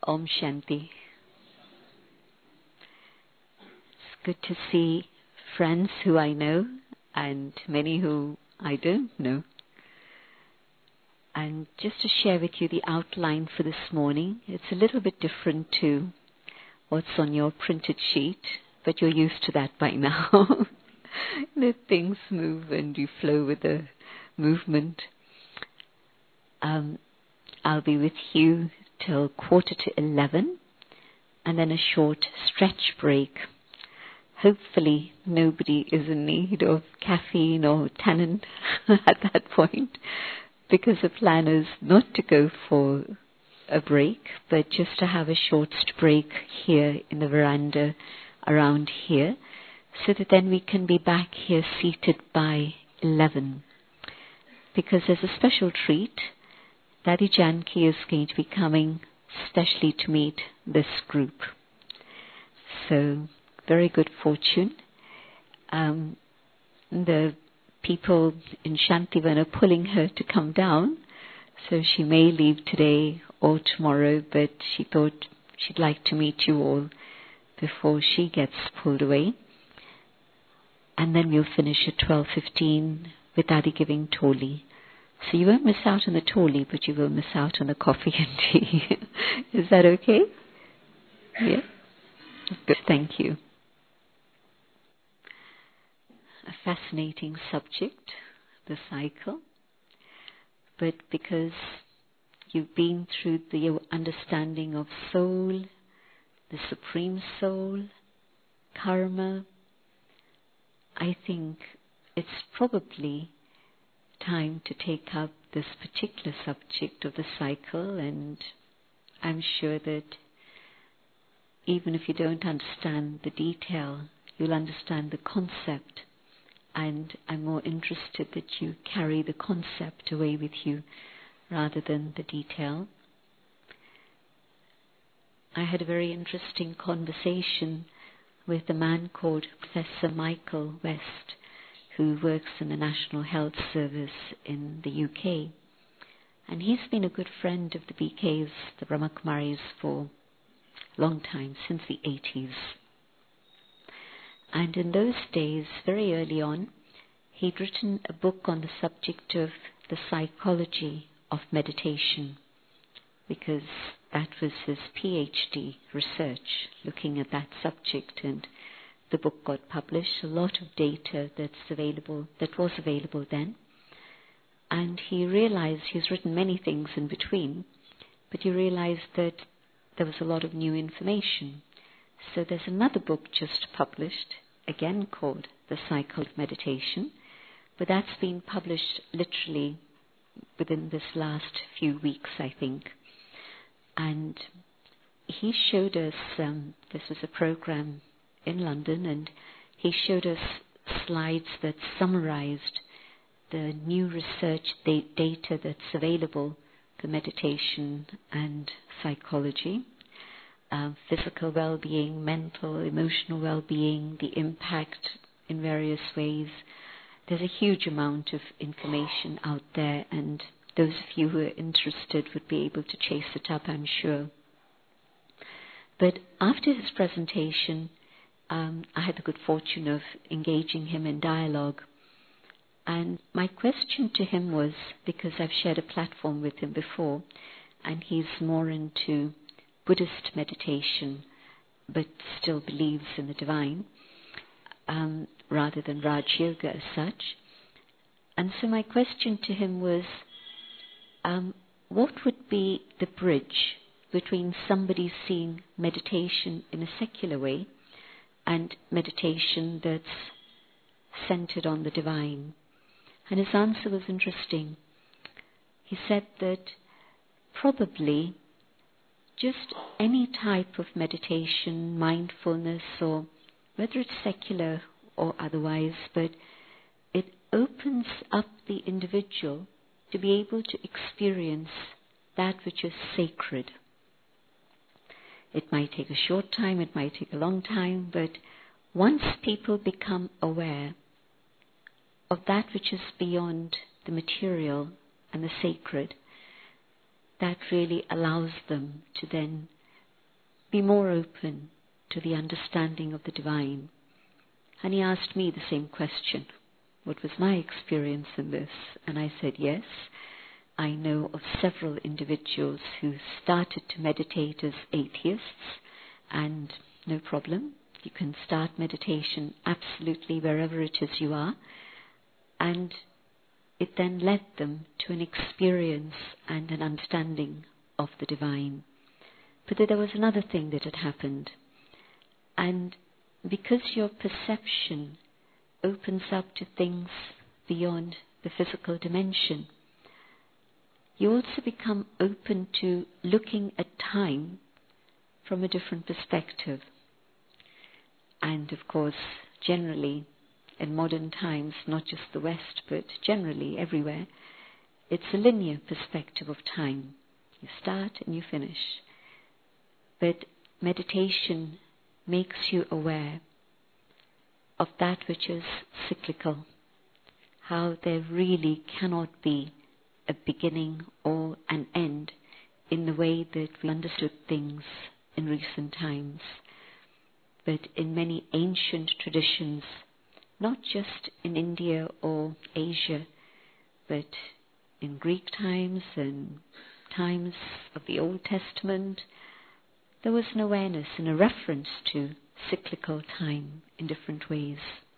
Om Shanti. It's good to see friends who I know and many who I don't know. And just to share with you the outline for this morning, it's a little bit different to what's on your printed sheet, but you're used to that by now. That things move and you flow with the movement. I'll be with you till 11:15 and then a short stretch break. Hopefully nobody is in need of caffeine or tannin at that point, because the plan is not to go for a break, but just to have a short break here in the veranda around here, so that then we can be back here seated by 11. Because there's a special treat. Daddy Janki is going to be coming specially to meet this group. So, very good fortune. The people in Shantivan are pulling her to come down, so she may leave today or tomorrow, but she thought she'd like to meet you all before she gets pulled away. And then we'll finish at 12:15 with Daddy giving Toli. So you won't miss out on the Toli, but you will miss out on the coffee and tea. Is that okay? Yeah? Good, thank you. A fascinating subject, the cycle. But because you've been through the understanding of soul, the Supreme Soul, karma, I think it's probably time to take up this particular subject of the cycle, and I'm sure that even if you don't understand the detail, you'll understand the concept, and I'm more interested that you carry the concept away with you rather than the detail. I had a very interesting conversation with a man called Professor Michael West, who works in the National Health Service in the UK. And he's been a good friend of the BKs, the Brahmakumaris, for a long time, since the 80s. And in those days, very early on, he'd written a book on the subject of the psychology of meditation, because that was his PhD research, looking at that subject, and the book got published, a lot of data that was available then. And he realized, he's written many things in between, but he realized that there was a lot of new information. So there's another book just published, again called The Cycle of Meditation, but that's been published literally within this last few weeks, I think. And he showed us, this was a program in London, and he showed us slides that summarized the new research data that's available for meditation and psychology, physical well-being, mental, emotional well-being, the impact in various ways. There's a huge amount of information out there, and those of you who are interested would be able to chase it up, I'm sure. But after his presentation, I had the good fortune of engaging him in dialogue. And my question to him was, because I've shared a platform with him before, and he's more into Buddhist meditation, but still believes in the divine, rather than Raj Yoga as such. And so my question to him was, what would be the bridge between somebody seeing meditation in a secular way and meditation that's centered on the divine? And his answer was interesting. He said that probably just any type of meditation, mindfulness, or whether it's secular or otherwise, but it opens up the individual to be able to experience that which is sacred. It might take a short time, it might take a long time, but once people become aware of that which is beyond the material and the sacred, that really allows them to then be more open to the understanding of the divine. And he asked me the same question. What was my experience in this? And I said, yes, I know of several individuals who started to meditate as atheists, and no problem. You can start meditation absolutely wherever it is you are, and it then led them to an experience and an understanding of the divine. But there was another thing that had happened, and because your perception opens up to things beyond the physical dimension, you also become open to looking at time from a different perspective. And of course, generally, in modern times, not just the West, but generally everywhere, it's a linear perspective of time. You start and you finish. But meditation makes you aware of that which is cyclical, how there really cannot be a beginning or an end in the way that we understood things in recent times. But in many ancient traditions, not just in India or Asia, but in Greek times and times of the Old Testament, there was an awareness and a reference to cyclical time in different ways.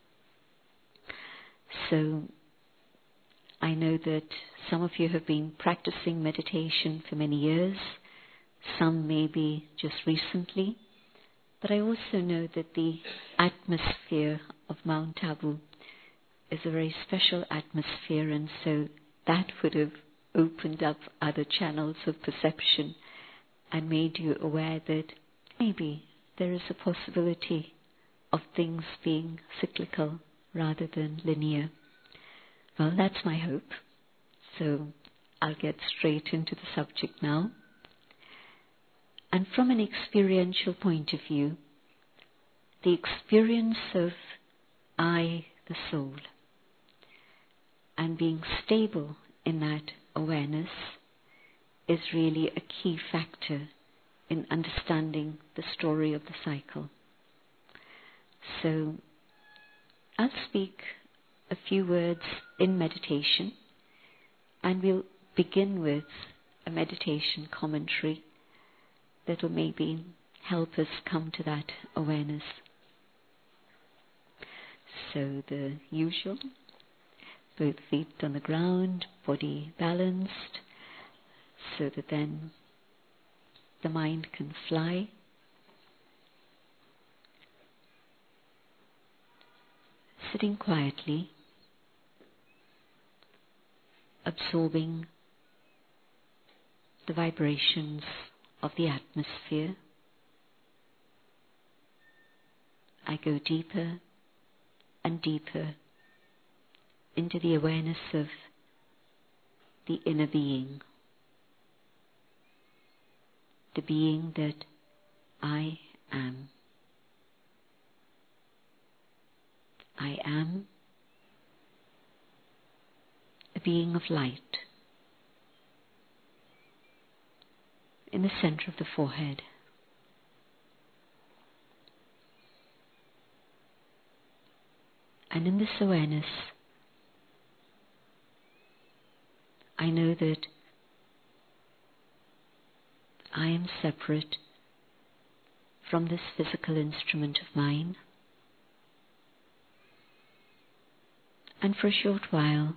So I know that some of you have been practicing meditation for many years, some maybe just recently, but I also know that the atmosphere of Mount Abu is a very special atmosphere, and so that would have opened up other channels of perception and made you aware that maybe there is a possibility of things being cyclical rather than linear. Well, that's my hope. So I'll get straight into the subject now. And from an experiential point of view, the experience of I, the soul, and being stable in that awareness is really a key factor in understanding the story of the cycle. So I'll speak a few words in meditation, and we'll begin with a meditation commentary that will maybe help us come to that awareness. So the usual, both feet on the ground, body balanced, so that then the mind can fly. Sitting quietly, absorbing the vibrations of the atmosphere. I go deeper and deeper into the awareness of the inner being, the being that I am. I am a being of light in the center of the forehead. And in this awareness, I know that I am separate from this physical instrument of mine. And for a short while,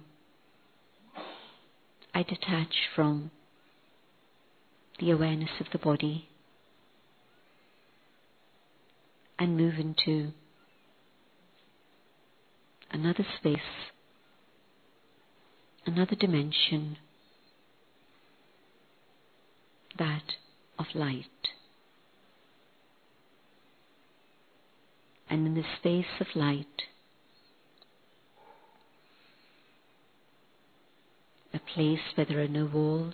I detach from the awareness of the body and move into another space, another dimension, that of light. And in the space of light, a place where there are no walls,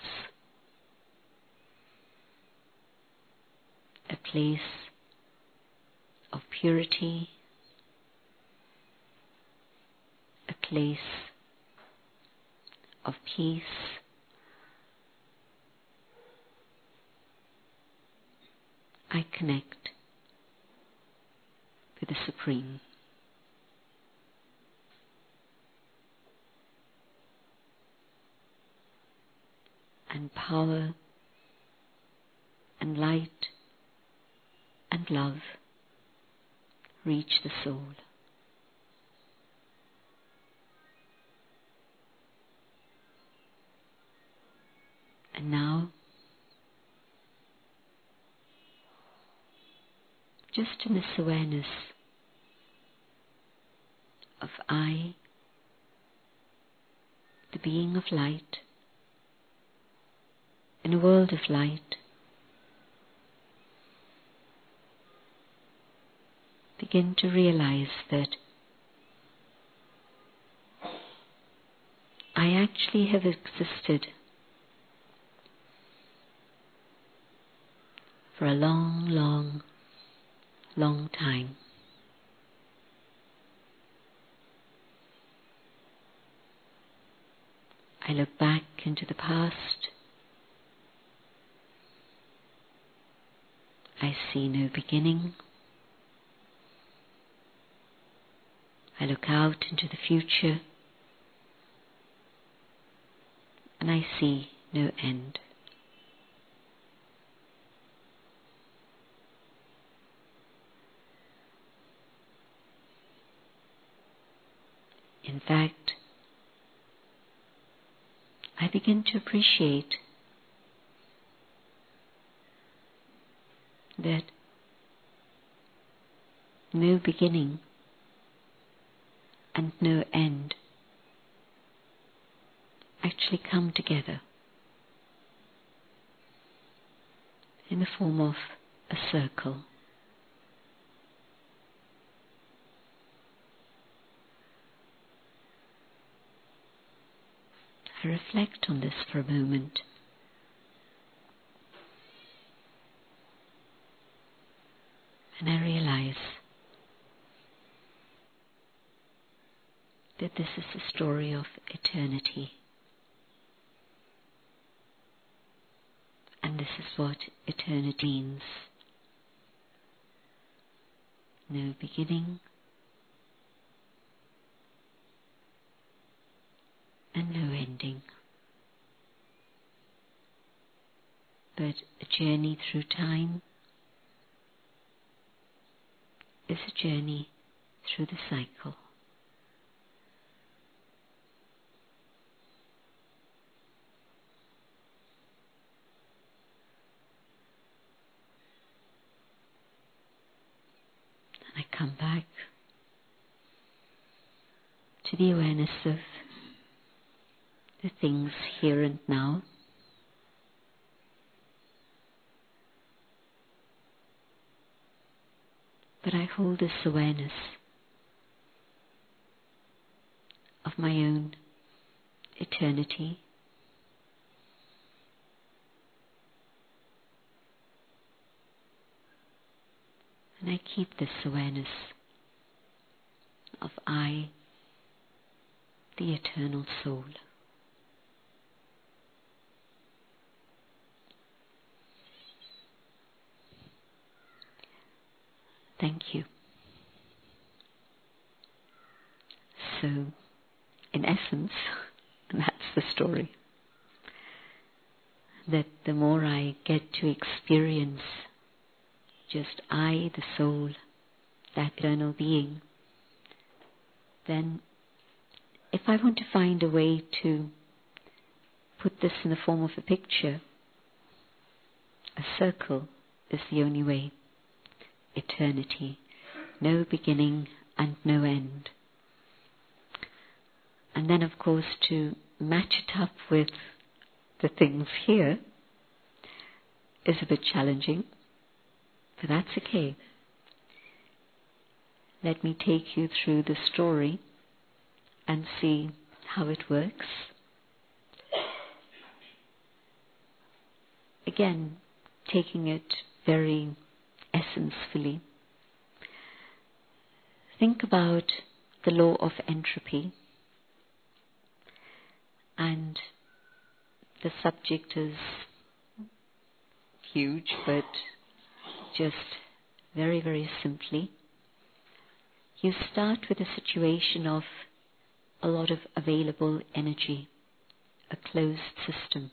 a place of purity, a place of peace, I connect with the Supreme. And power and light and love reach the soul. And now, just in this awareness of I, the being of light, in a world of light, begin to realize that I actually have existed for a long, long, long time. I look back into the past. I see no beginning. I look out into the future and I see no end. In fact, I begin to appreciate that no beginning and no end actually come together in the form of a circle. I reflect on this for a moment. And I realize that this is the story of eternity. And this is what eternity means. No beginning and no ending, but a journey through time is a journey through the cycle. And I come back to the awareness of the things here and now. But I hold this awareness of my own eternity. And I keep this awareness of I, the eternal soul. Thank you. So, in essence, that's the story. That the more I get to experience just I, the soul, that eternal being, then if I want to find a way to put this in the form of a picture, a circle is the only way. Eternity, no beginning and no end. And then, of course, to match it up with the things here is a bit challenging, but that's okay. Let me take you through the story and see how it works. Again, taking it very essentially. Think about the law of entropy, and the subject is huge, but just very, very simply, you start with a situation of a lot of available energy, a closed system.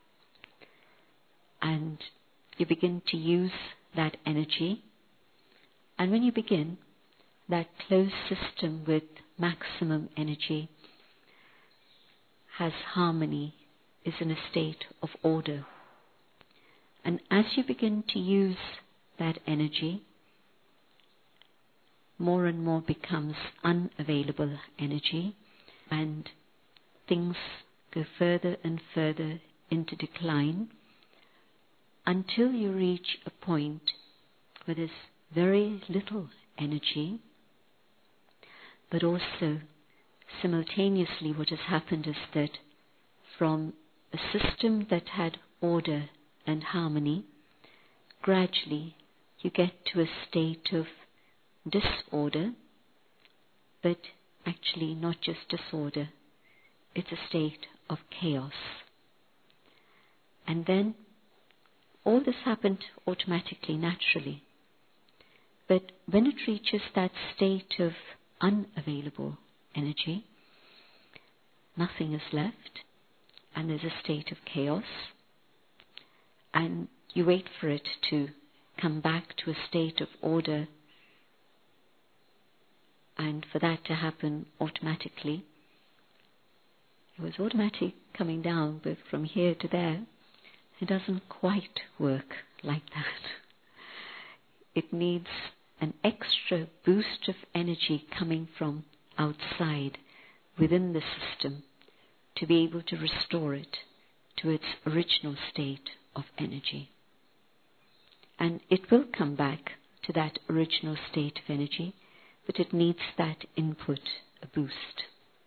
And you begin to use that energy. And when you begin, that closed system with maximum energy has harmony, is in a state of order. And as you begin to use that energy, more and more becomes unavailable energy, and things go further and further into decline until you reach a point where there's very little energy, but also simultaneously what has happened is that from a system that had order and harmony, gradually you get to a state of disorder, but actually not just disorder, it's a state of chaos. And then all this happened automatically, naturally. But when it reaches that state of unavailable energy, nothing is left, and there's a state of chaos, and you wait for it to come back to a state of order, and for that to happen automatically. It was automatic coming down, but from here to there, it doesn't quite work like that. It needs an extra boost of energy coming from outside, within the system, to be able to restore it to its original state of energy. And it will come back to that original state of energy, but it needs that input, a boost.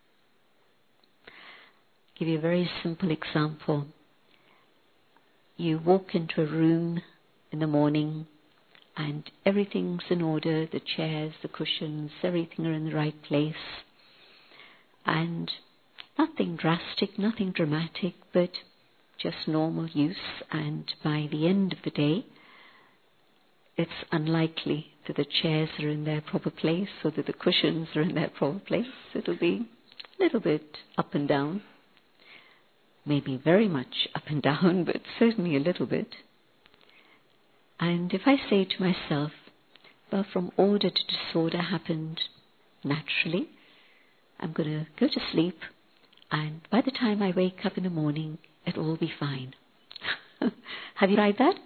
I'll give you a very simple example. You walk into a room in the morning and everything's in order, the chairs, the cushions, everything are in the right place. And nothing drastic, nothing dramatic, but just normal use. And by the end of the day, it's unlikely that the chairs are in their proper place or that the cushions are in their proper place. It'll be a little bit up and down. Maybe very much up and down, but certainly a little bit. And if I say to myself, well, from order to disorder happened naturally, I'm going to go to sleep, and by the time I wake up in the morning, it'll all be fine. Have you tried that?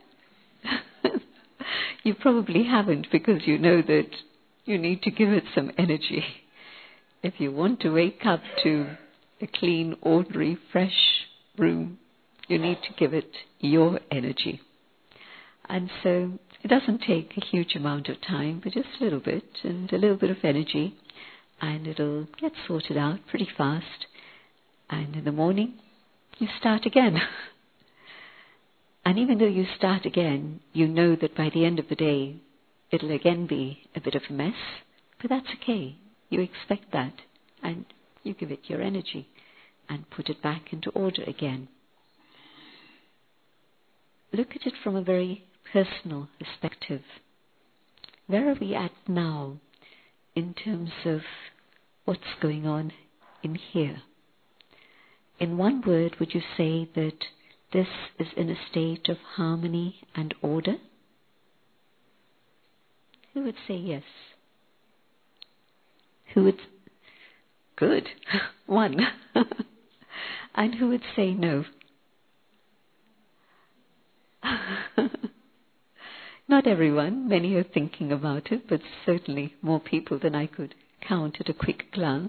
You probably haven't, because you know that you need to give it some energy. If you want to wake up to a clean, ordinary, fresh room, you need to give it your energy. And so it doesn't take a huge amount of time, but just a little bit, and a little bit of energy, and it'll get sorted out pretty fast. And in the morning, you start again. And even though you start again, you know that by the end of the day, it'll again be a bit of a mess, but that's okay. You expect that, and you give it your energy and put it back into order again. Look at it from a very personal perspective. Where are we at now in terms of what's going on in here? In one word, would you say that this is in a state of harmony and order? Who would say yes? Who would? Good. One. And who would say no? Not everyone. Many are thinking about it, but certainly more people than I could count at a quick glance.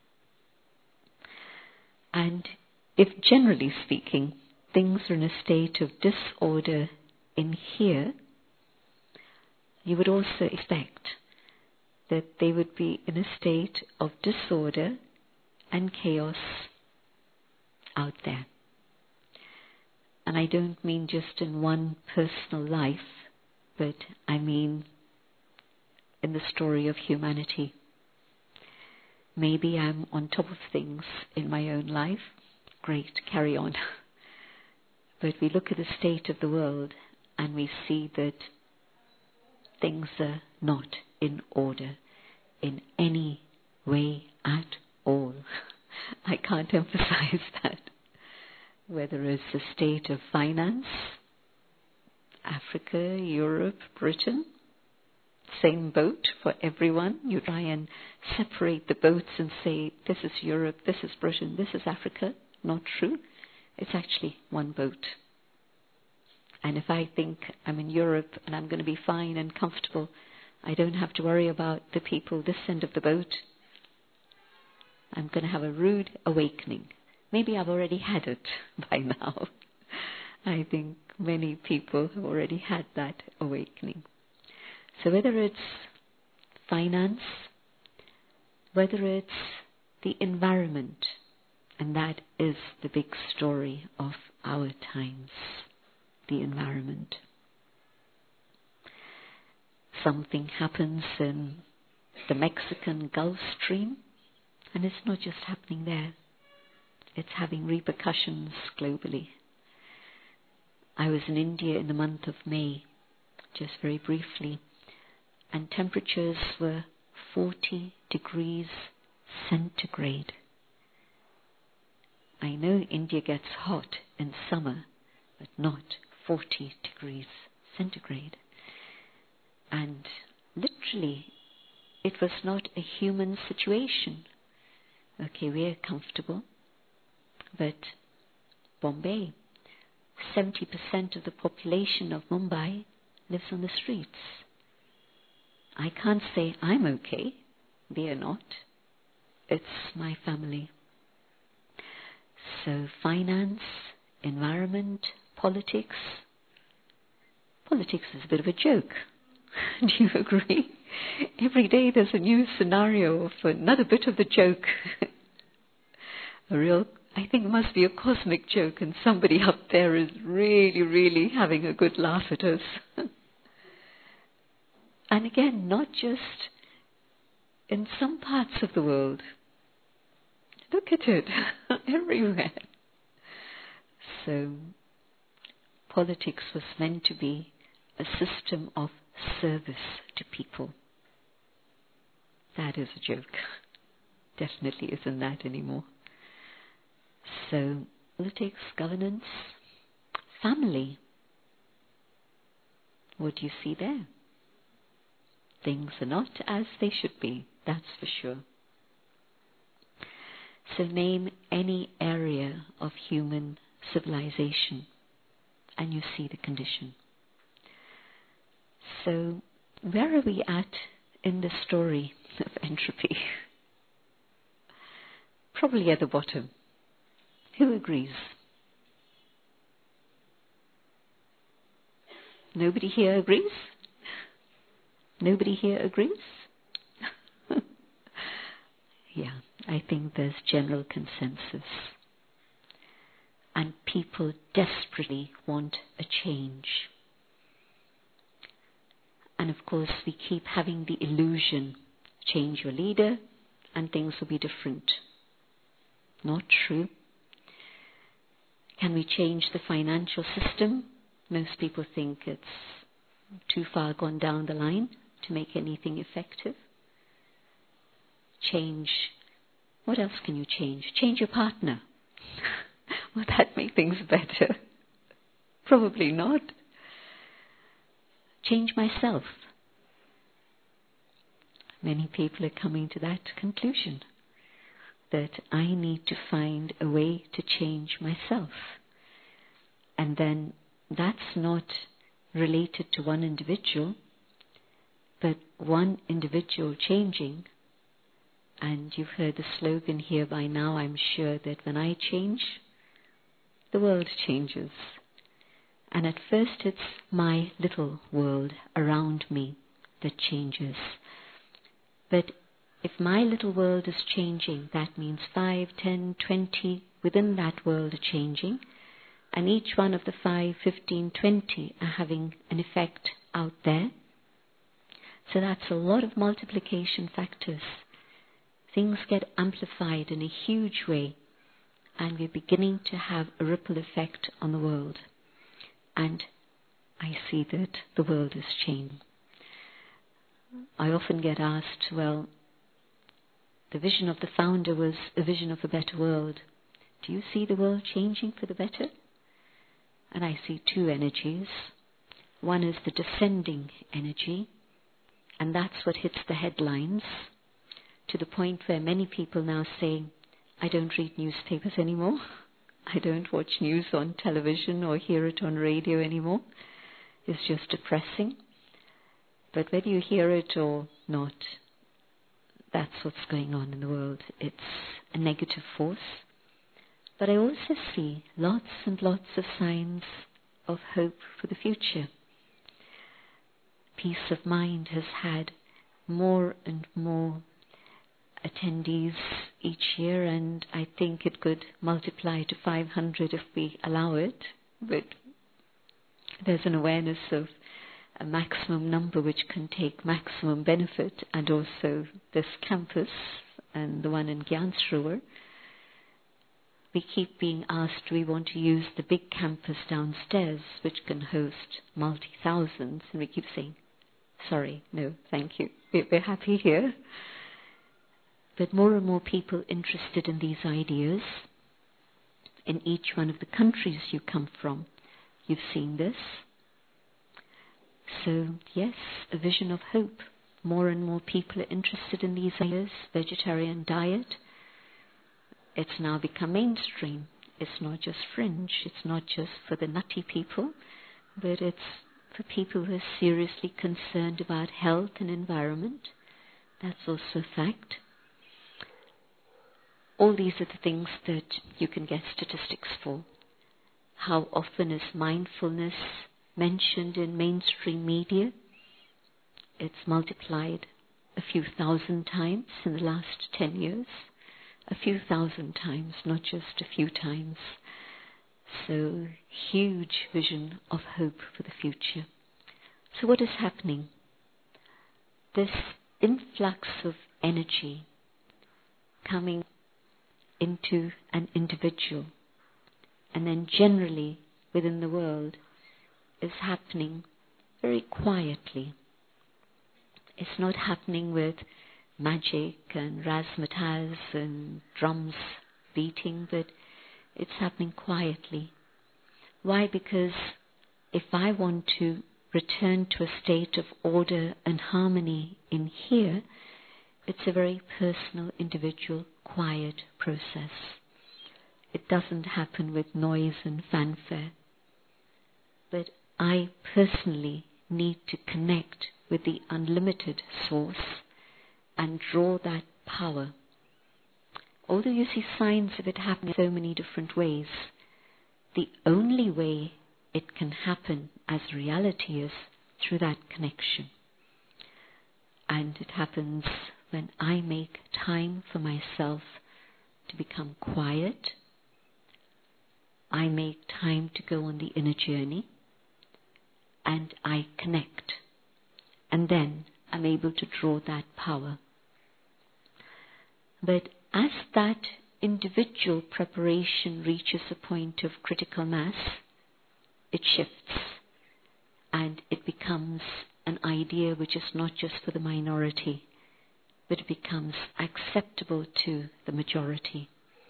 And if generally speaking, things are in a state of disorder in here, you would also expect that they would be in a state of disorder and chaos out there. And I don't mean just in one personal life, but I mean in the story of humanity. Maybe I'm on top of things in my own life. Great, carry on. But we look at the state of the world and we see that things are not in order in any way at all. I can't emphasize that. Whether it's the state of finance, Africa, Europe, Britain, same boat for everyone. You try and separate the boats and say, this is Europe, this is Britain, this is Africa. Not true. It's actually one boat. And if I think I'm in Europe and I'm going to be fine and comfortable, I don't have to worry about the people this end of the boat. I'm going to have a rude awakening. Maybe I've already had it by now. I think many people have already had that awakening. So whether it's finance, whether it's the environment, and that is the big story of our times, the environment. Something happens in the Mexican Gulf Stream, and it's not just happening there. It's having repercussions globally. I was in India in the month of May, just very briefly, and temperatures were 40 degrees centigrade. I know India gets hot in summer, but not 40 degrees centigrade. And literally, it was not a human situation. Okay, we're comfortable, but Bombay, 70% of the population of Mumbai lives on the streets. I can't say I'm okay. They are not. It's my family. So finance, environment, politics. Politics is a bit of a joke. Do you agree? Every day there's a new scenario of another bit of the joke. I think it must be a cosmic joke, and somebody up there is really, really having a good laugh at us. And again, not just in some parts of the world. Look at it, everywhere. So, politics was meant to be a system of service to people. That is a joke. Definitely isn't that anymore. So, politics, governance, family. What do you see there? Things are not as they should be, that's for sure. So name any area of human civilization and you see the condition. So where are we at in the story of entropy? Probably at the bottom. Who agrees? Nobody here agrees? Nobody here agrees? Yeah, I think there's general consensus. And people desperately want a change. And of course, we keep having the illusion, change your leader and things will be different. Not true. Can we change the financial system? Most people think it's too far gone down the line to make anything effective. Change. What else can you change? Change your partner. Will that make things better? Probably not. Change myself. Many people are coming to that conclusion, that I need to find a way to change myself. And then that's not related to one individual, but one individual changing. And you've heard the slogan here by now, I'm sure, that when I change, the world changes. And at first it's my little world around me that changes. But if my little world is changing, that means 5, 10, 20 within that world are changing. And each one of the 5, 15, 20 are having an effect out there. So that's a lot of multiplication factors. Things get amplified in a huge way, and we're beginning to have a ripple effect on the world. And I see that the world is changing. I often get asked, well, the vision of the founder was a vision of a better world. Do you see the world changing for the better? And I see two energies. One is the descending energy, and that's what hits the headlines, to the point where many people now saying, I don't read newspapers anymore. I don't watch news on television or hear it on radio anymore. It's just depressing. But whether you hear it or not, that's what's going on in the world. It's a negative force. But I also see lots and lots of signs of hope for the future. Peace of Mind has had more and more attendees each year, and I think it could multiply to 500 if we allow it. But there's an awareness of a maximum number which can take maximum benefit, and also this campus and the one in Gyansruwer. We keep being asked, we want to use the big campus downstairs which can host multi-thousands, and we keep saying, sorry, no, thank you, we're happy here. But more and more people interested in these ideas. In each one of the countries you come from, you've seen this. So, yes, a vision of hope. More and more people are interested in these ideas. Vegetarian diet, it's now become mainstream. It's not just fringe. It's not just for the nutty people, but it's for people who are seriously concerned about health and environment. That's also a fact. All these are the things that you can get statistics for. How often is mindfulness mentioned in mainstream media? It's multiplied a few thousand times in the last 10 years. A few thousand times, not just a few times. So, huge vision of hope for the future. So what is happening? This influx of energy coming into an individual and then generally within the world is happening very quietly. It's not happening with magic and razzmatazz and drums beating, but it's happening quietly. Why? Because if I want to return to a state of order and harmony in here, it's a very personal, individual, quiet process. It doesn't happen with noise and fanfare. But I personally need to connect with the unlimited source and draw that power. Although you see signs of it happening so many different ways, the only way it can happen as reality is through that connection. And it happens when I make time for myself to become quiet. I make time to go on the inner journey, and I connect. And then I'm able to draw that power. But as that individual preparation reaches a point of critical mass, it shifts and it becomes an idea which is not just for the minority, but it becomes acceptable to the majority.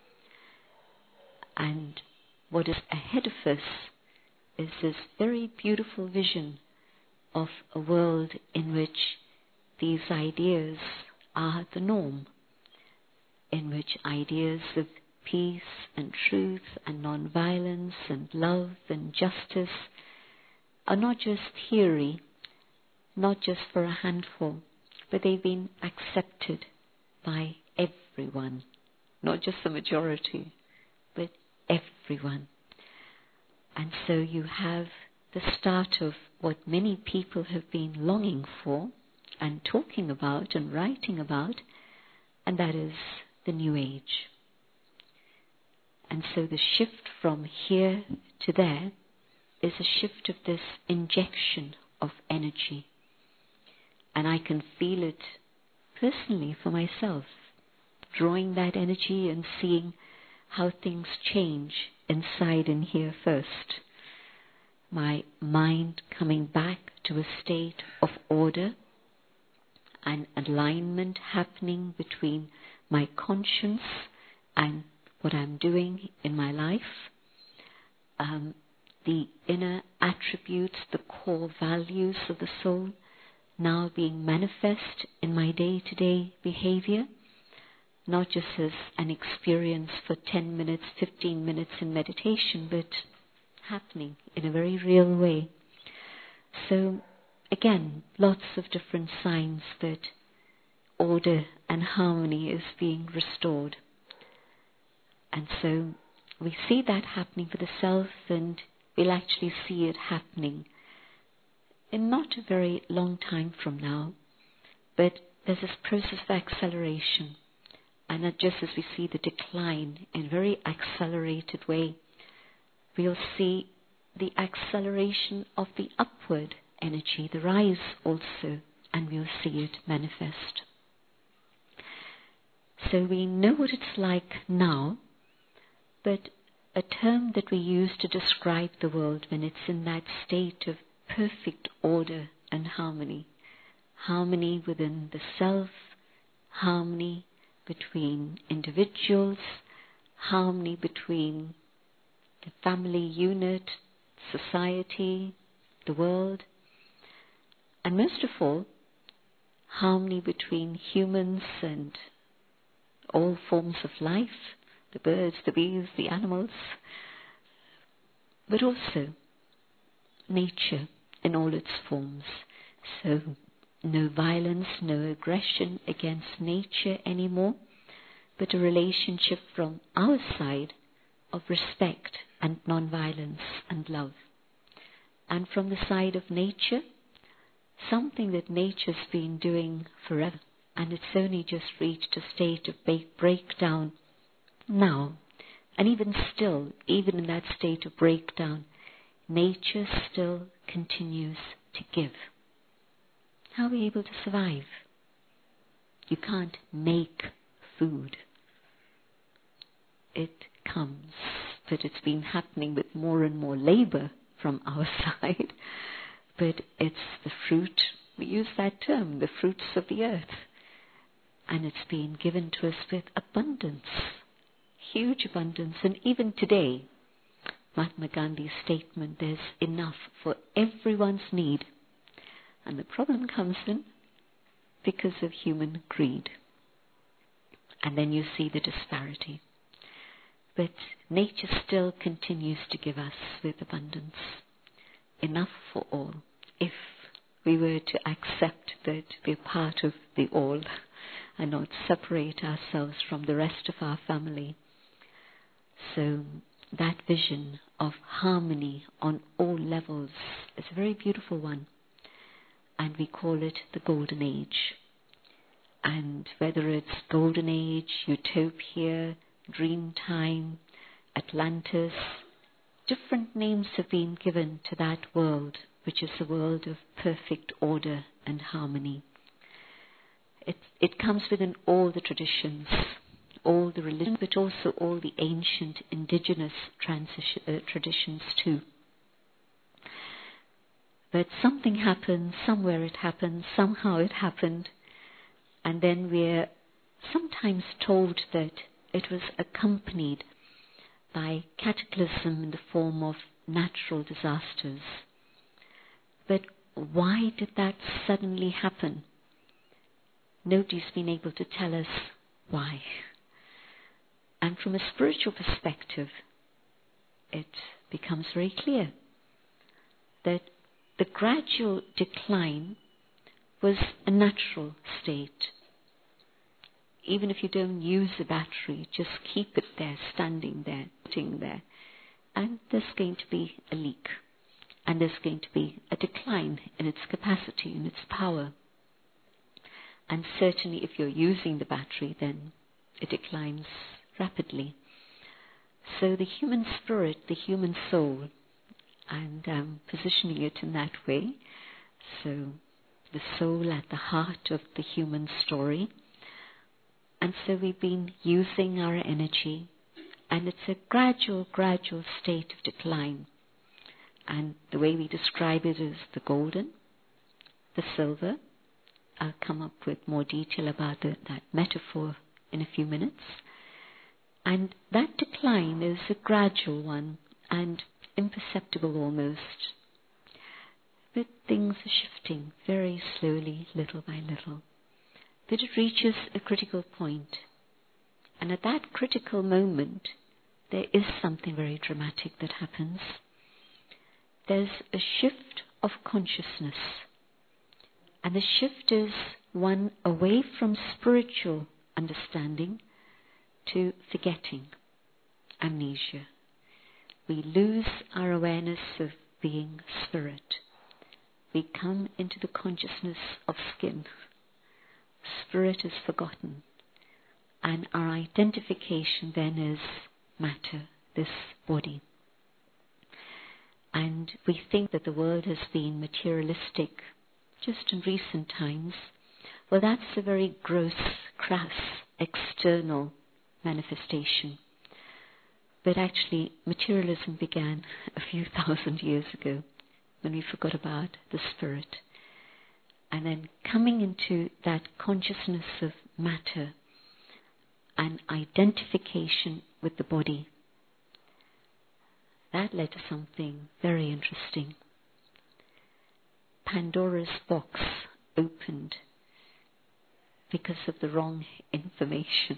And what is ahead of us is this very beautiful vision of a world in which these ideas are the norm, in which ideas of peace and truth and non-violence and love and justice are not just theory, not just for a handful, but they've been accepted by everyone, not just the majority, but everyone. And so you have the start of what many people have been longing for and talking about and writing about, and that is the New Age. And so the shift from here to there is a shift of this injection of energy. And I can feel it personally for myself, drawing that energy and seeing how things change inside and here first. My mind coming back to a state of order an alignment happening between my conscience and what I'm doing in my life. The inner attributes, the core values of the soul now being manifest in my day-to-day behavior, not just as an experience for 10 minutes, 15 minutes in meditation, but happening in a very real way. So again, lots of different signs that order and harmony is being restored. And so we see that happening for the self, and we'll actually see it happening in not a very long time from now, but there's this process of acceleration. And that just as we see the decline in a very accelerated way, we'll see the acceleration of the upward energy, the rise also, and we'll see it manifest. So we know what it's like now, but a term that we use to describe the world when it's in that state of perfect order and harmony, harmony within the self, harmony between individuals, harmony between the family unit, society, the world, and most of all, harmony between humans and all forms of life, the birds, the bees, the animals, but also nature in all its forms. So no violence, no aggression against nature anymore, but a relationship from our side of respect and non-violence and love. And from the side of nature, something that nature's been doing forever, and it's only just reached a state of breakdown now. And even still, even in that state of breakdown, nature still continues to give. How are we able to survive? You can't make food. It comes, but it's been happening with more and more labor from our side. But it's the fruit, we use that term, the fruits of the earth. And it's been given to us with abundance, huge abundance. And even today, Mahatma Gandhi's statement, there's enough for everyone's need. And the problem comes in because of human greed. And then you see the disparity. But nature still continues to give us with abundance. Enough for all, if we were to accept that we're part of the all and not separate ourselves from the rest of our family. So that vision of harmony on all levels is a very beautiful one, and we call it the Golden Age. And whether it's Golden Age, Utopia, Dreamtime, Atlantis, different names have been given to that world, which is a world of perfect order and harmony. It comes within all the traditions, all the religions, but also all the ancient indigenous traditions too. But something happened, somewhere it happened, somehow it happened, and then we're sometimes told that it was accompanied by cataclysm in the form of natural disasters. But why did that suddenly happen? Nobody's been able to tell us why. And from a spiritual perspective, it becomes very clear that the gradual decline was a natural state. Even if you don't use a battery, just keep it there, standing there, sitting there, and there's going to be a leak, and there's going to be a decline in its capacity, in its power. And certainly if you're using the battery, then it declines rapidly. So the human spirit, the human soul, and positioning it in that way, so the soul at the heart of the human story. And so we've been using our energy, and it's a gradual state of decline. And the way we describe it is the golden, the silver, I'll come up with more detail about that metaphor in a few minutes. And that decline is a gradual one and imperceptible almost. But things are shifting very slowly, little by little. But it reaches a critical point. And at that critical moment, there is something very dramatic that happens. There's a shift of consciousness. And the shift is one away from spiritual understanding to forgetting, amnesia. We lose our awareness of being spirit. We come into the consciousness of skin. Spirit is forgotten. And our identification then is matter, this body. And we think that the world has been materialistic just in recent times. Well, that's a very gross, crass, external manifestation. But actually, materialism began a few thousand years ago when we forgot about the spirit. And then coming into that consciousness of matter and identification with the body, that led to something very interesting. Pandora's box opened because of the wrong information.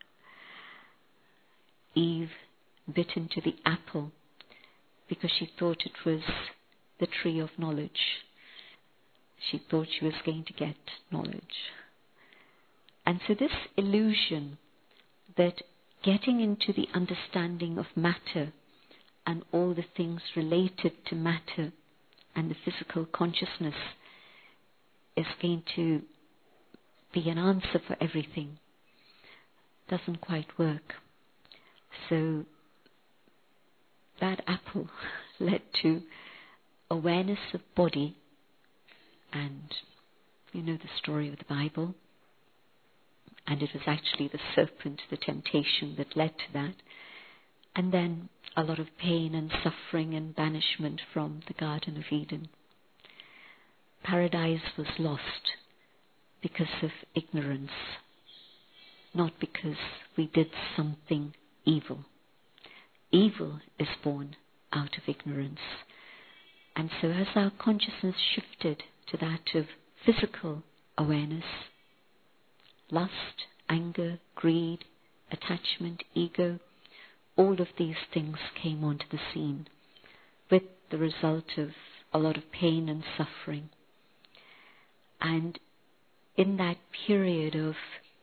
Eve bit into the apple because she thought it was the tree of knowledge. She thought she was going to get knowledge. And so this illusion that getting into the understanding of matter and all the things related to matter and the physical consciousness is going to be an answer for everything doesn't quite work. So that apple led to awareness of body, and you know the story of the Bible, and it was actually the serpent, the temptation that led to that, and then a lot of pain and suffering and banishment from the Garden of Eden. Paradise was lost because of ignorance, not because we did something evil. Evil is born out of ignorance. And so as our consciousness shifted to that of physical awareness, lust, anger, greed, attachment, ego, all of these things came onto the scene with the result of a lot of pain and suffering. And in that period of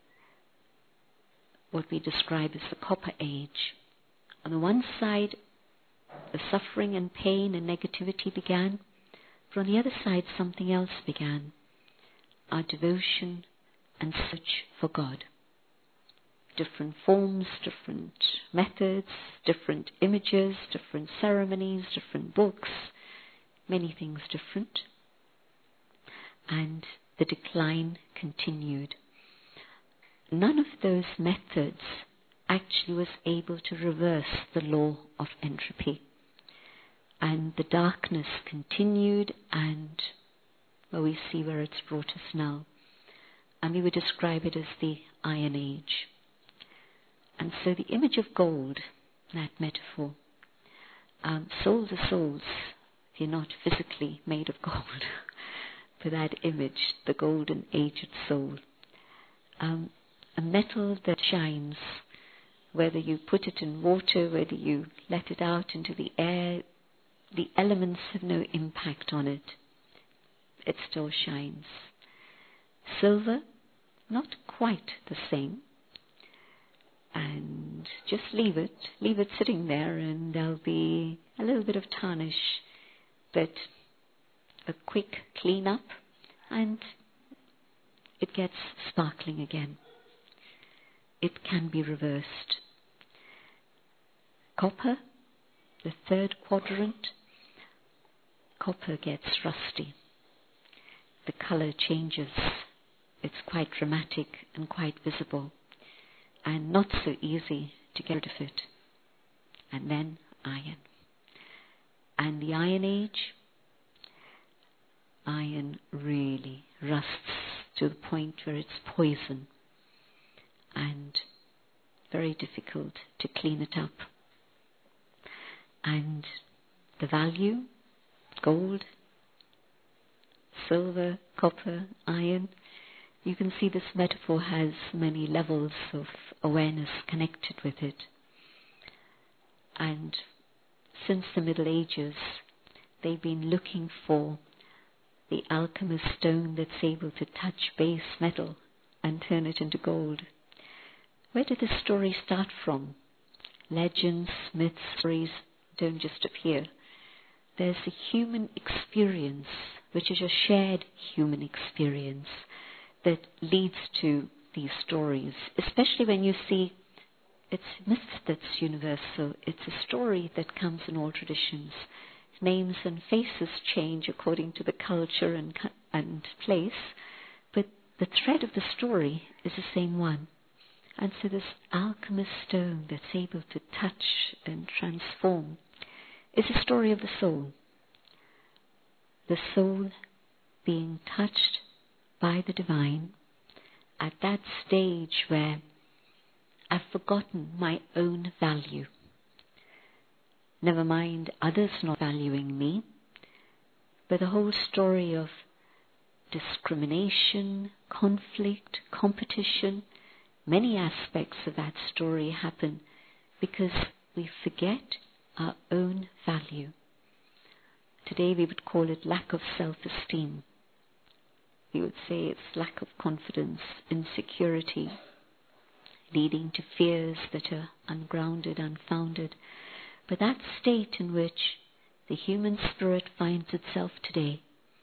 what we describe as the Copper Age, on the one side, the suffering and pain and negativity began, but on the other side, something else began, our devotion and search for God. Different forms, different methods, different images, different ceremonies, different books, many things different. And the decline continued. None of those methods actually was able to reverse the law of entropy. And the darkness continued, and well, we see where it's brought us now. And we would describe it as the Iron Age. And so the image of gold, that metaphor, souls are souls. You're not physically made of gold. For that image, the golden aged soul. A metal that shines, whether you put it in water, whether you let it out into the air, the elements have no impact on it. It still shines. Silver, not quite the same. And just leave it sitting there, and there'll be a little bit of tarnish, but a quick clean up, and it gets sparkling again. It can be reversed. Copper, the third quadrant, copper gets rusty. The color changes. It's quite dramatic and quite visible, and not so easy to get rid of it. And then iron. And the Iron Age, iron really rusts to the point where it's poison and very difficult to clean it up. And the value, gold, silver, copper, iron, you can see this metaphor has many levels of awareness connected with it. And since the Middle Ages, they've been looking for the alchemist stone that's able to touch base metal and turn it into gold. Where did this story start from? Legends, myths, stories don't just appear. There's a human experience, which is a shared human experience, that leads to these stories, especially when you see it's myth that's universal. It's a story that comes in all traditions. Names and faces change according to the culture and place, but the thread of the story is the same one. And so this alchemist stone that's able to touch and transform is a story of the soul. The soul being touched by the divine at that stage where I've forgotten my own value. Never mind others not valuing me, but the whole story of discrimination, conflict, competition, many aspects of that story happen because we forget our own value. Today we would call it lack of self-esteem. We would say it's lack of confidence, insecurity, leading to fears that are ungrounded, unfounded. But that state in which the human spirit finds itself today,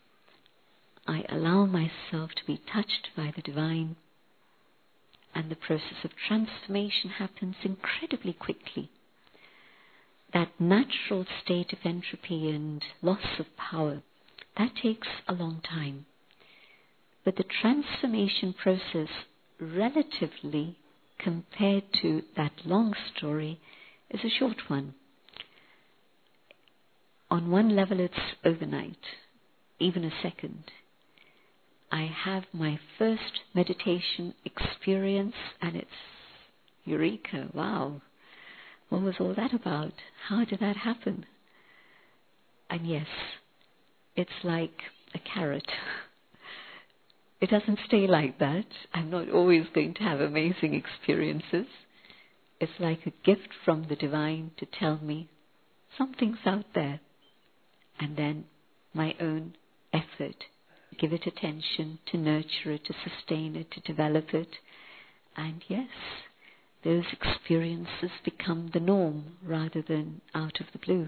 I allow myself to be touched by the divine, and the process of transformation happens incredibly quickly. That natural state of entropy and loss of power, that takes a long time. But the transformation process, relatively compared to that long story, is a short one. On one level it's overnight, even a second. I have my first meditation experience and it's eureka, wow. What was all that about? How did that happen? And yes, it's like a carrot. It doesn't stay like that. I'm not always going to have amazing experiences. It's like a gift from the divine to tell me something's out there. And then my own effort, give it attention, to nurture it, to sustain it, to develop it. And yes, those experiences become the norm rather than out of the blue.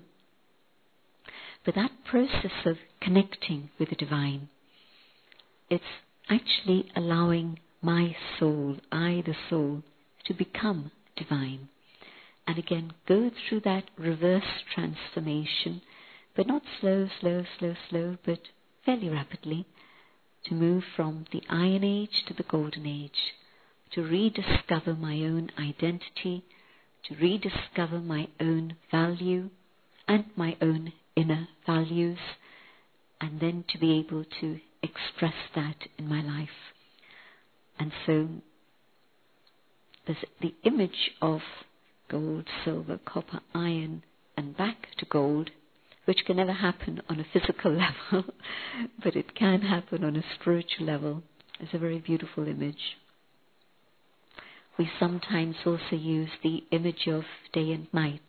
But that process of connecting with the divine, it's actually allowing my soul, I the soul, to become divine. And again, go through that reverse transformation, but not slow, but fairly rapidly, to move from the Iron Age to the Golden Age, to rediscover my own identity, to rediscover my own value and my own inner values, and then to be able to express that in my life. And so there's the image of gold, silver, copper, iron, and back to gold, which can never happen on a physical level, but it can happen on a spiritual level. It's a very beautiful image. We sometimes also use the image of day and night.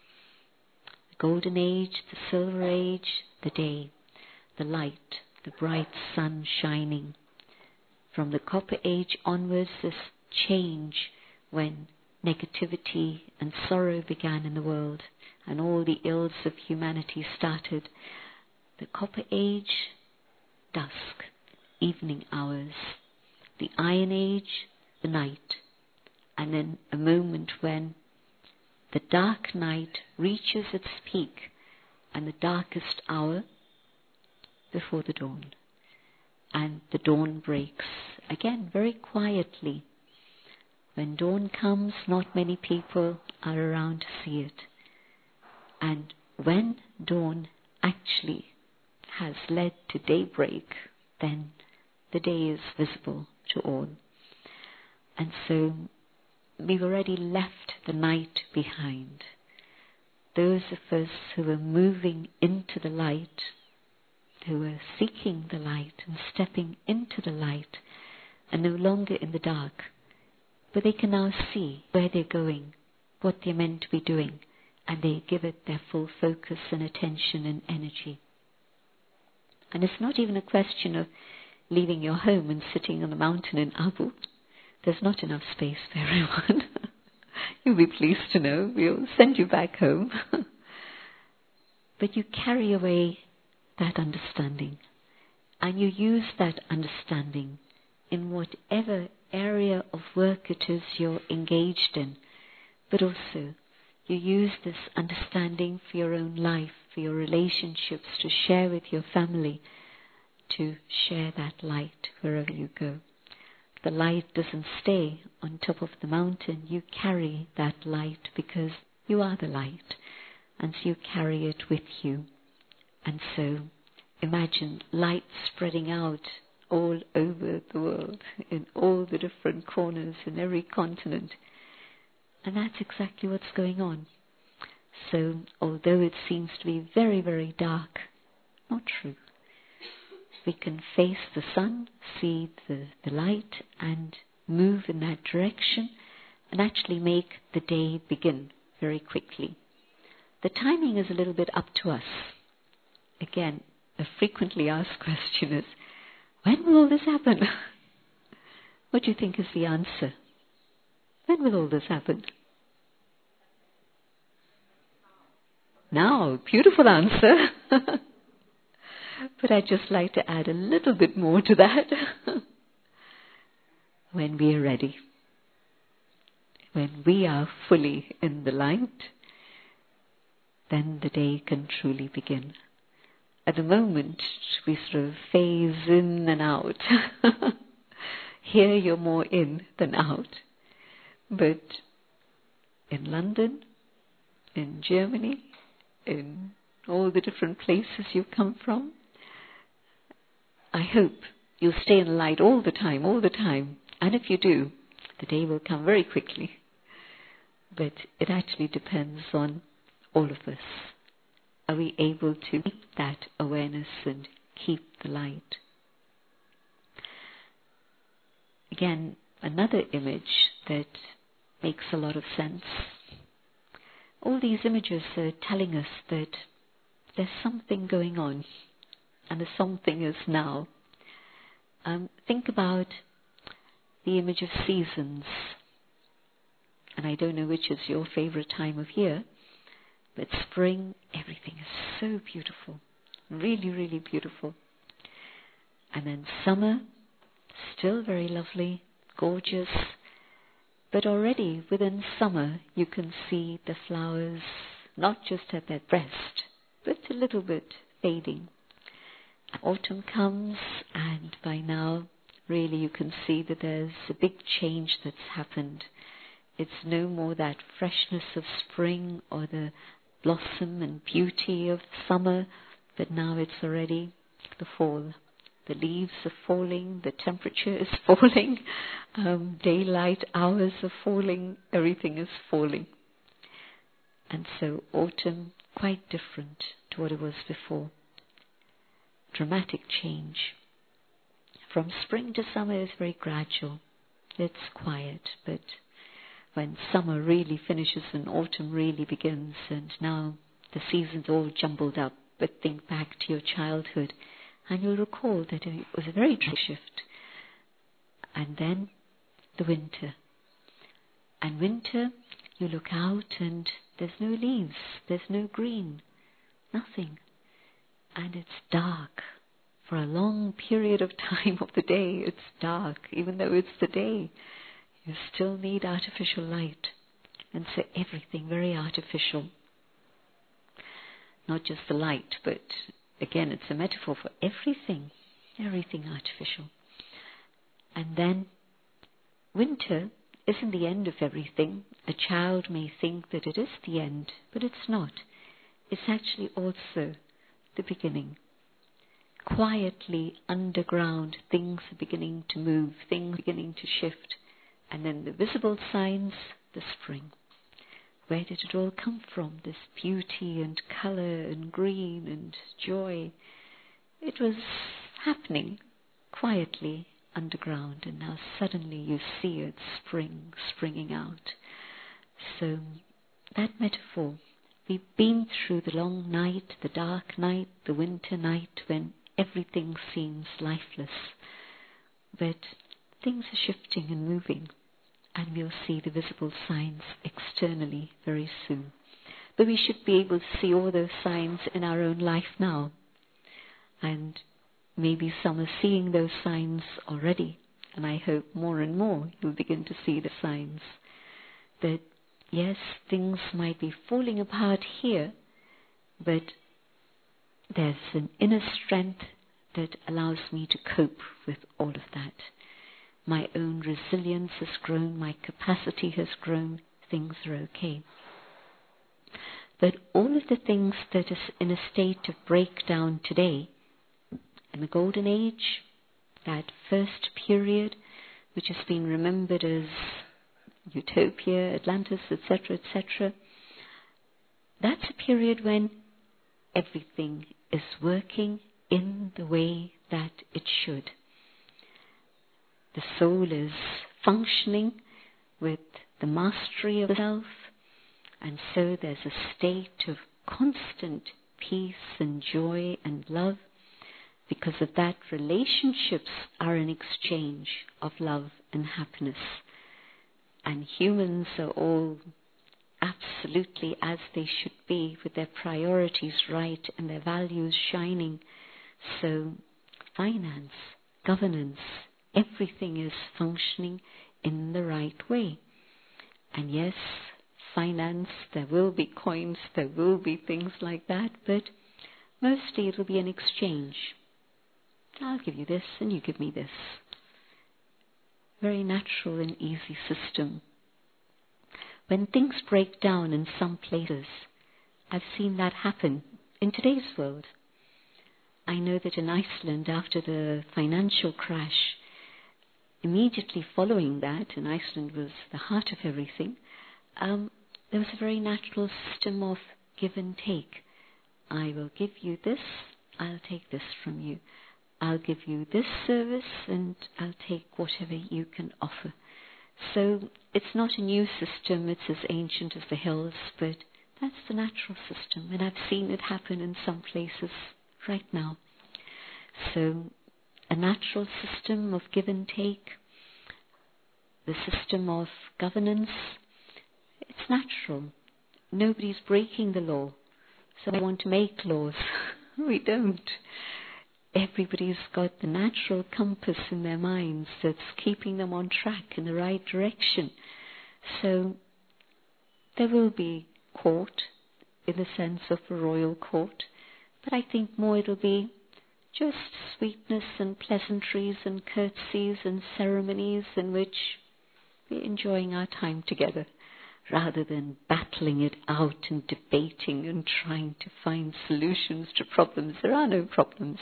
The golden age, the silver age, the day, the light, the bright sun shining. From the copper age onwards, this change when negativity and sorrow began in the world and all the ills of humanity started. The copper age, dusk, evening hours. The iron age, the night. And then a moment when the dark night reaches its peak and the darkest hour before the dawn. And the dawn breaks, again very quietly. When dawn comes, not many people are around to see it. And when dawn actually has led to daybreak, then the day is visible to all. And so we've already left the night behind. Those of us who are moving into the light, who are seeking the light and stepping into the light, are no longer in the dark, but they can now see where they're going, what they're meant to be doing, and they give it their full focus and attention and energy. And it's not even a question of leaving your home and sitting on the mountain in Abu. There's not enough space for everyone. You'll be pleased to know we'll send you back home. But you carry away that understanding, and you use that understanding in whatever area of work it is you're engaged in, but also you use this understanding for your own life, for your relationships, to share with your family, to share that light wherever you go. The light doesn't stay on top of the mountain. You carry that light because you are the light, and so you carry it with you. And so imagine light spreading out all over the world, in all the different corners, in every continent. And that's exactly what's going on. So although it seems to be very, very dark, not true. We can face the sun, see the light, and move in that direction, and actually make the day begin very quickly. The timing is a little bit up to us. Again, a frequently asked question is, when will all this happen? What do you think is the answer? When will all this happen? Now, beautiful answer. But I'd just like to add a little bit more to that. When we are ready. When we are fully in the light, then the day can truly begin. At the moment, we sort of phase in and out. Here you're more in than out. But in London, in Germany, in all the different places you've come from, I hope you'll stay in the light all the time. And if you do, the day will come very quickly. But it actually depends on all of us. Are we able to keep that awareness and keep the light? Again, another image that makes a lot of sense. All these images are telling us that there's something going on, and the something is now. Think about the image of seasons. And I don't know which is your favorite time of year, but spring, everything is so beautiful. Really, really beautiful. And then summer, still very lovely, gorgeous. But already within summer, you can see the flowers not just at their best, but a little bit fading. Autumn comes, and by now, really you can see that there's a big change that's happened. It's no more that freshness of spring or the blossom and beauty of summer, but now it's already the fall. The leaves are falling, the temperature is falling, daylight hours are falling, everything is falling. And so autumn, quite different to what it was before. Dramatic change. From spring to summer is very gradual. It's quiet, but when summer really finishes and autumn really begins, and now the seasons all jumbled up, but think back to your childhood, and you'll recall that it was a very dramatic shift. And then the winter. And winter, you look out and there's no leaves, there's no green, nothing. And it's dark. For a long period of time of the day, it's dark. Even though it's the day, you still need artificial light. And so everything very artificial. Not just the light, but again, it's a metaphor for everything. Everything artificial. And then winter isn't the end of everything. A child may think that it is the end, but it's not. It's actually also the beginning. quietly underground, things are beginning to move, things are beginning to shift. And then the visible signs, the spring. Where did it all come from? This beauty and colour and green and joy. It was happening quietly underground, and now suddenly you see it springing out. So that metaphor, we've been through the long night, the dark night, the winter night, when everything seems lifeless. But things are shifting and moving, and we'll see the visible signs externally very soon. But we should be able to see all those signs in our own life now. And maybe some are seeing those signs already, and I hope more and more you'll begin to see the signs that, yes, things might be falling apart here, but there's an inner strength that allows me to cope with all of that. My own resilience has grown, my capacity has grown, things are okay. But all of the things that is in a state of breakdown today, in the Golden Age, that first period, which has been remembered as Utopia, Atlantis, etc., etc., that's a period when everything is working in the way that it should. The soul is functioning with the mastery of the self, and so there's a state of constant peace and joy and love. Because of that, relationships are an exchange of love and happiness. And humans are all absolutely as they should be, with their priorities right and their values shining. So finance, governance, everything is functioning in the right way. And yes, finance, there will be coins, there will be things like that, but mostly it will be an exchange. I'll give you this and you give me this. Very natural and easy system. When things break down in some places, I've seen that happen in today's world. I know that in Iceland, after the financial crash, immediately following that, and Iceland was the heart of everything, there was a very natural system of give and take. I will give you this, I'll take this from you. I'll give you this service and I'll take whatever you can offer. So it's not a new system, it's as ancient as the hills, but that's the natural system, and I've seen it happen in some places right now. So a natural system of give and take, the system of governance, it's natural. Nobody's breaking the law, so I want to make laws. We don't. Everybody's got the natural compass in their minds that's keeping them on track in the right direction. So there will be court in the sense of a royal court, but I think more it'll be just sweetness and pleasantries and curtsies and ceremonies in which we're enjoying our time together, rather than battling it out and debating and trying to find solutions to problems. There are no problems.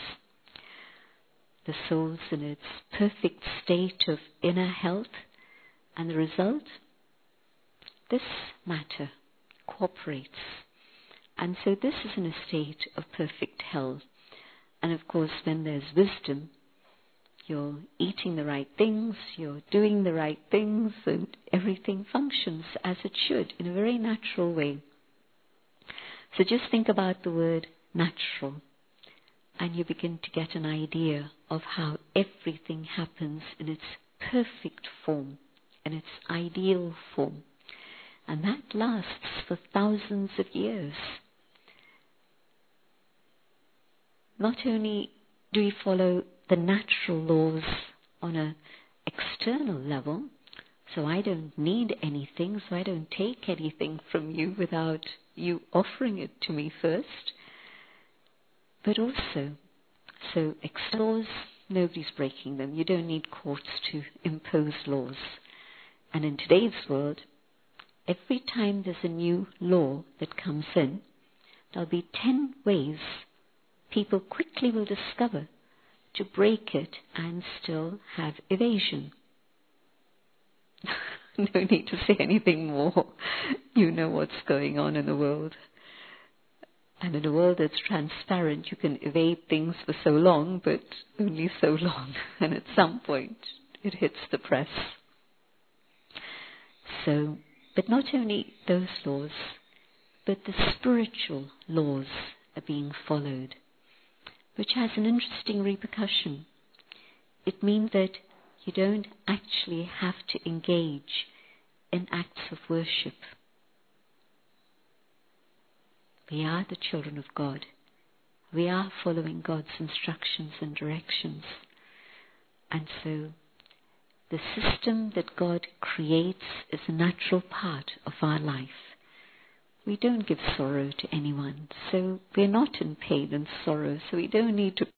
The soul's in its perfect state of inner health, and the result, this matter cooperates. And so this is in a state of perfect health. And of course, when there's wisdom, you're eating the right things, you're doing the right things, and everything functions as it should in a very natural way. So just think about the word natural, and you begin to get an idea of how everything happens in its perfect form, in its ideal form. And that lasts for thousands of years. Not only do we follow the natural laws on an external level, so I don't need anything, so I don't take anything from you without you offering it to me first, but also, so external laws, nobody's breaking them. You don't need courts to impose laws. And in today's world, every time there's a new law that comes in, there'll be 10 ways people quickly will discover to break it and still have evasion. No need to say anything more. You know what's going on in the world. And in a world that's transparent, you can evade things for so long, but only so long. And at some point, it hits the press. So, but not only those laws, but the spiritual laws are being followed, which has an interesting repercussion. It means that you don't actually have to engage in acts of worship. We are the children of God. We are following God's instructions and directions. And so the system that God creates is a natural part of our life. We don't give sorrow to anyone, so we're not in pain and sorrow, so we don't need to